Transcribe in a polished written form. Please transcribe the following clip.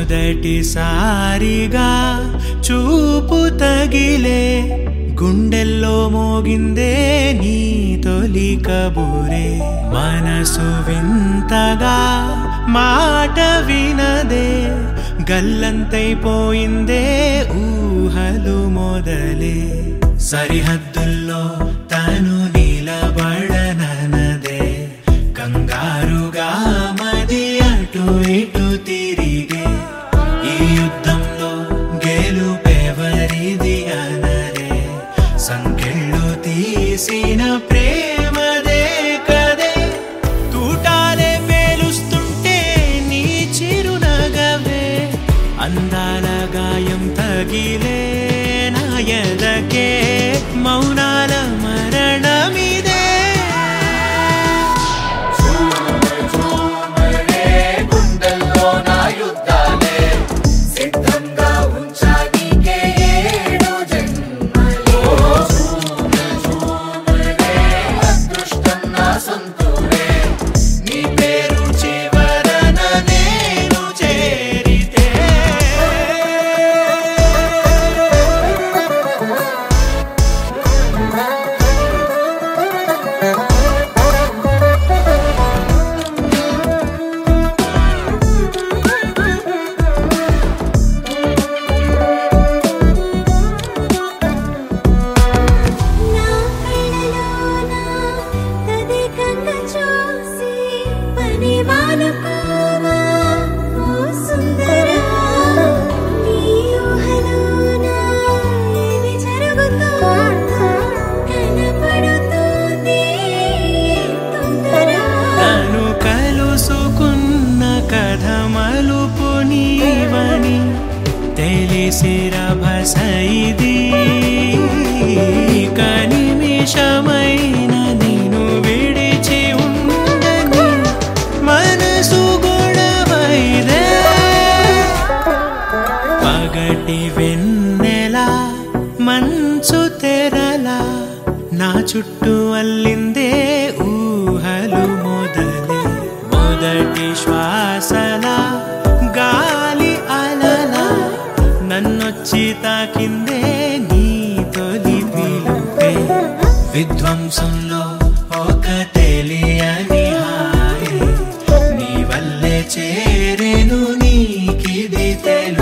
మొదటిసారిగా చూపు తగిలే గుండెల్లో మోగిందే నీ తొలి కబురే మనసు వింతగా మాట వినదే గల్లంతైపోయిందే ఊహలు మొదలే సరిహద్దుల్లో తను నిలబడనదే కంగారుగా మది అటు ఇటు తిరిగే ఈ యుద్ధంలో గెలుపెవరిది అనరే సంకెళ్ళు తీసిన ప్రేమదే కదే తూటాలే పేలుస్తుంటే నీ చిరునగవే అందాల గాయం తగిలే నా ఎదకే మౌనాల మరణమిదే తెలిసిరభసైది కనిమిషమైన నిన్ను విడిచి ఉండని మనసు గొడవైదే పగటి వెన్నెలా మంచు తెరలా నా చుట్టూ అల్లిందే ఊహలు మొదలే మొదటి శ్వాసలా గాలి అలలా నన్నొచ్చి తాకిందే నీ తొలి పిలుపే విధ్వంసంలో ఒక తెలియని హాయే నీ వల్లే చేరెను నీకిది తెలు